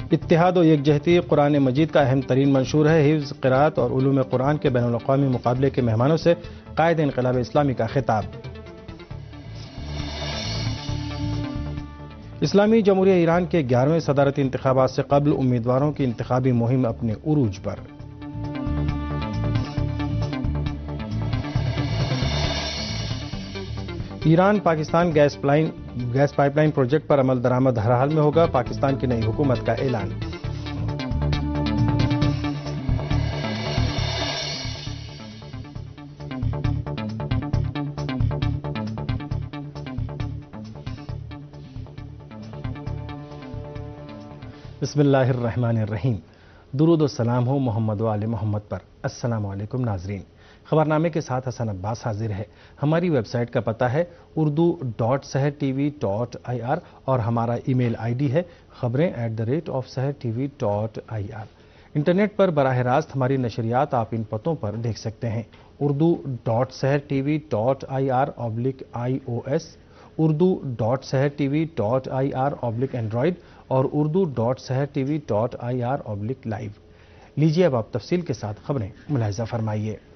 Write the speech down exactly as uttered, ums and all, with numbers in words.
اتحاد و یکجہتی قرآن مجید کا اہم ترین منشور ہے۔ حفظ، قراءت اور علوم قرآن کے بین الاقوامی مقابلے کے مہمانوں سے قائد انقلاب اسلامی کا خطاب۔ اسلامی جمہوریہ ایران کے گیارہویں صدارتی انتخابات سے قبل امیدواروں کی انتخابی مہم اپنے عروج پر۔ Iran Pakistan gas pipeline gas pipeline project پر عمل درآمد ہر حال میں ہوگا، پاکستان کی نئی حکومت کا اعلان۔ بسم اللہ الرحمن الرحیم۔ درود و سلام ہو محمد و آل محمد پر۔ السلام علیکم ناظرین، خبرنامے کے ساتھ حسن عباس حاضر ہے۔ ہماری ویب سائٹ کا پتہ ہے Urdu dot Sahar T V dot I R اور ہمارا ای میل آئی ڈی ہے خبریں at the rate of Sahar T V dot I R. Internet پر براہ راست ہماری نشریات آپ ان پتوں پر دیکھ سکتے ہیں: Urdu dot Sahar T V dot I R آبلک I O S, Urdu dot Sahar T V dot I R آبلک اینڈرائڈ اور Urdu dot Sahar T V dot I R آبلک لائیو۔ لیجیے اب آپ تفصیل کے ساتھ خبریں ملاحظہ فرمائیے۔